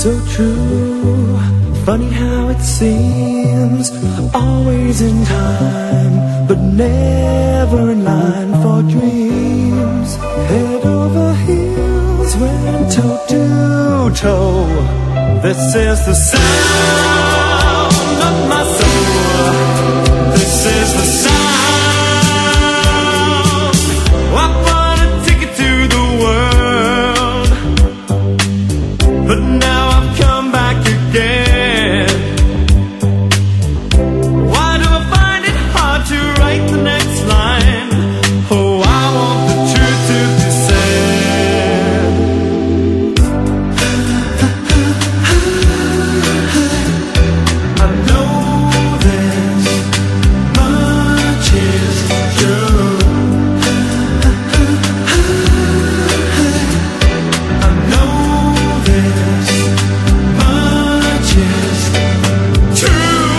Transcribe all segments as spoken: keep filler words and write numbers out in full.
so true. Funny how it seems, always in time, but never in line for dreams. Head over heels, went toe to toe. This is the sound of my soul. This is the sound. I bought a ticket to the world, but now I've come back again. Why do I find it hard to write the next line? Oh, I want the truth to be said. I know this much is true. I know this much is true.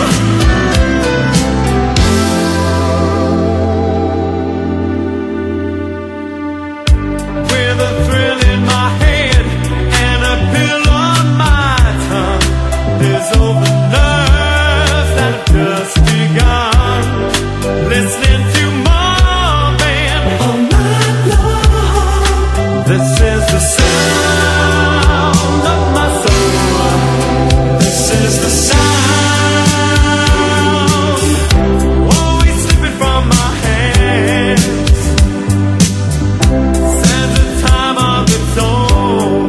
With a thrill in my head and a pill on my tongue, there's all the nerves that have just begun. Listening to Marvin all night long. This is the sound of my soul. This is the sound, always slipping from my hands. Stands a time of its own.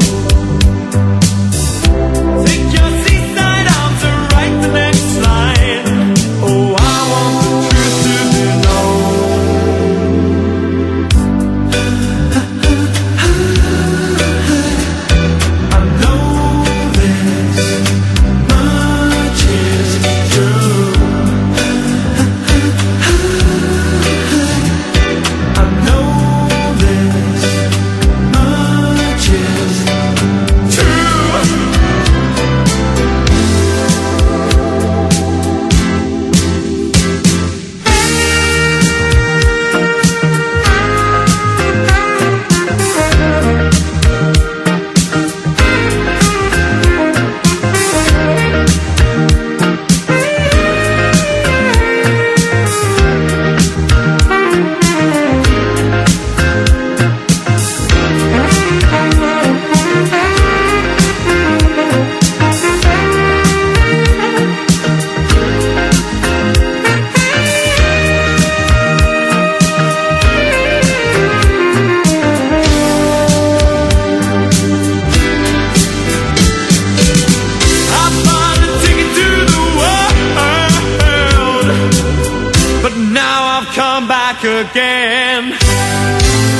Take your seaside arm to write the next line. Oh, I want the truth to be known. I know this much is true. I know this much is true. I bought a ticket to the world, but now I've come back again.